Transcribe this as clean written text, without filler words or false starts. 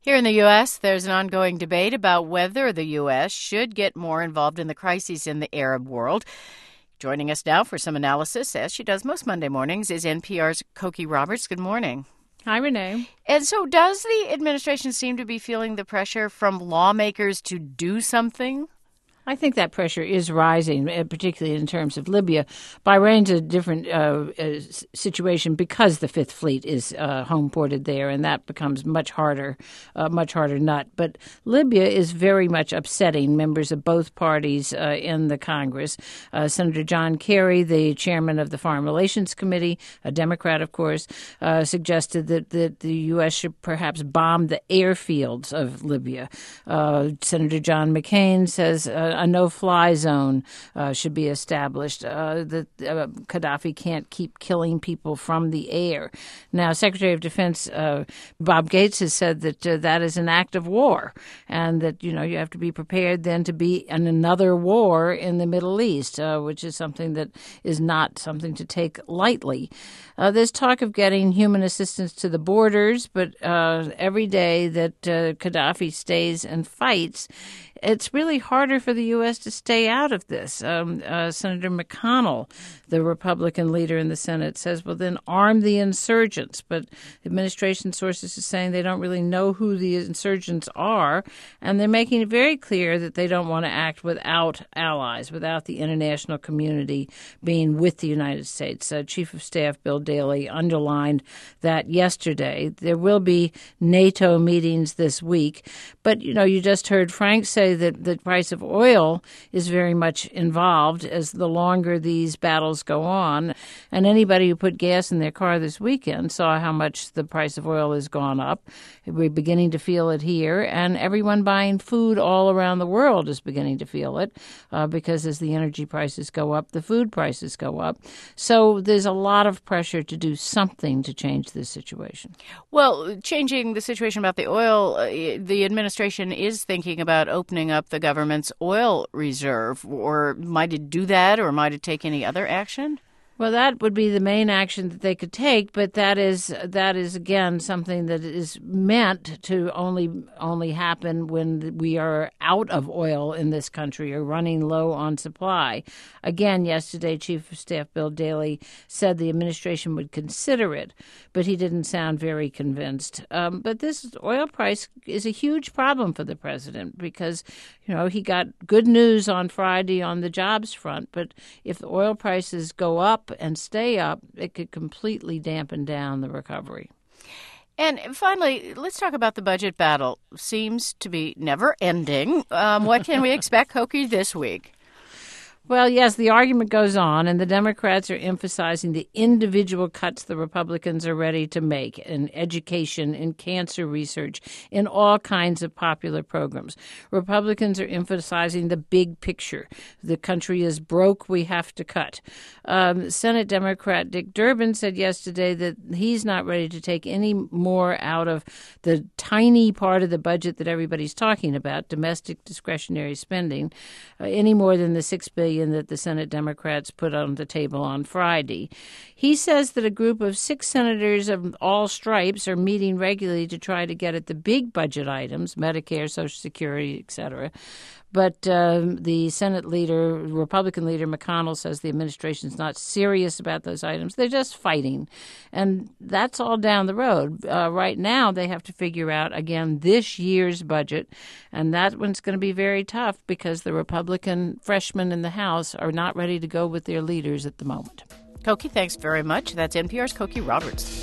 Here in the U.S., there's an ongoing debate about whether the U.S. should get more involved in the crises in the Arab world. Joining us now for some analysis, as she does most Monday mornings, is NPR's Cokie Roberts. Good morning. Hi, Renee. And so does the administration seem to be feeling the pressure from lawmakers to do something? I think that pressure is rising, particularly in terms of Libya. Bahrain's a different situation because the Fifth Fleet is home ported there, and that becomes much harder nut. But Libya is very much upsetting members of both parties in the Congress. Senator John Kerry, the chairman of the Foreign Relations Committee, a Democrat, of course, suggested that the U.S. should perhaps bomb the airfields of Libya. Senator John McCain says a no-fly zone should be established, that Gaddafi can't keep killing people from the air. Now, Secretary of Defense Bob Gates has said that that is an act of war, and that, you have to be prepared then to be in another war in the Middle East, which is something that is not something to take lightly. There's talk of getting human assistance to the borders, but every day that Gaddafi stays and fights, it's really harder for the U.S. to stay out of this. Senator McConnell, the Republican leader in the Senate, says, well, then arm the insurgents. But administration sources are saying they don't really know who the insurgents are, and they're making it very clear that they don't want to act without allies, without the international community being with the United States. Chief of Staff Bill Daley underlined that yesterday. There will be NATO meetings this week, but, you just heard Frank say that the price of oil is very much involved as the longer these battles go on. And anybody who put gas in their car this weekend saw how much the price of oil has gone up. We're beginning to feel it here, and everyone buying food all around the world is beginning to feel it because as the energy prices go up, the food prices go up. So there's a lot of pressure to do something to change this situation. Well, changing the situation about the oil, the administration is thinking about opening up the government's oil reserve, or might it do that, or might it take any other action? Well, that would be the main action that they could take, but that is again something that is meant to only happen when we are out of oil in this country or running low on supply. Again, yesterday, Chief of Staff Bill Daley said the administration would consider it, but he didn't sound very convinced. But this oil price is a huge problem for the president because, he got good news on Friday on the jobs front, but if the oil prices go up and stay up, it could completely dampen down the recovery. And finally, let's talk about the budget battle. Seems to be never ending. What can we expect, Cokie, this week? Well, yes, the argument goes on, and the Democrats are emphasizing the individual cuts the Republicans are ready to make in education, in cancer research, in all kinds of popular programs. Republicans are emphasizing the big picture. The country is broke, we have to cut. Senate Democrat Dick Durbin said yesterday that he's not ready to take any more out of the tiny part of the budget that everybody's talking about, domestic discretionary spending, any more than the $6 billion that the Senate Democrats put on the table on Friday. He says that a group of 6 senators of all stripes are meeting regularly to try to get at the big budget items, Medicare, Social Security, etc. But the Senate leader, Republican leader McConnell, says the administration's not serious about those items. They're just fighting. And that's all down the road. Right now, they have to figure out, again, this year's budget. And that one's going to be very tough because the Republican freshmen in the House are not ready to go with their leaders at the moment. Cokie, thanks very much. That's NPR's Cokie Roberts.